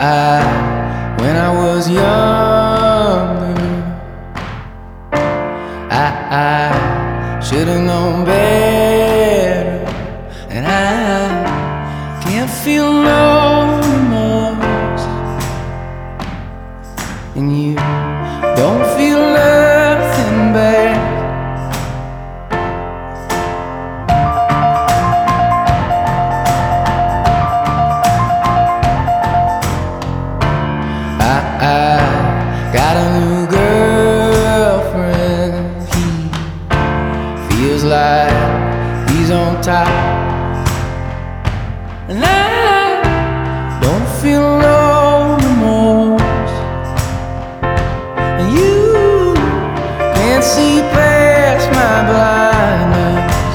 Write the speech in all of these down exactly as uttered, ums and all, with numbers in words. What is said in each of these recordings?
I, when I was younger, I, I should've known better, and I can't feel no remorse, and you don't feel nothing bad. I got a new girlfriend. He feels like he's on top, and I don't feel no remorse. And you can't see past my blindness.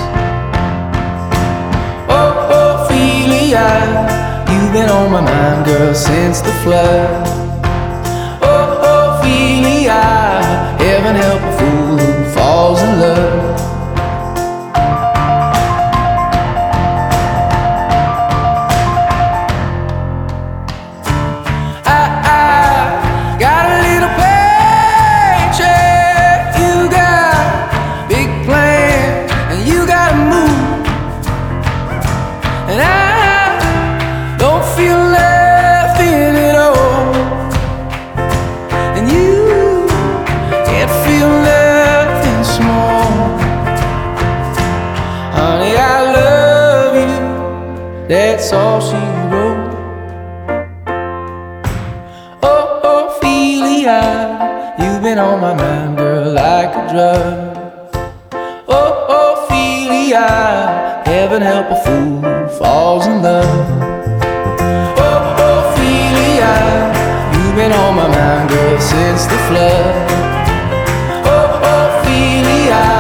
Oh, Ophelia, you've been on my mind, girl, since the flood. Heaven help a fool who falls in love. I, I got a little paycheck. You got big plans, and you gotta move, and I don't feel nothing at all. And you feel nothing small. Honey, I love you, that's all she wrote. Oh, Ophelia, you've been on my mind, girl, like a drug. Oh, Ophelia, heaven help a fool who falls in love. Oh, Ophelia, you've been on my mind, girl, since the flood. Ophelia.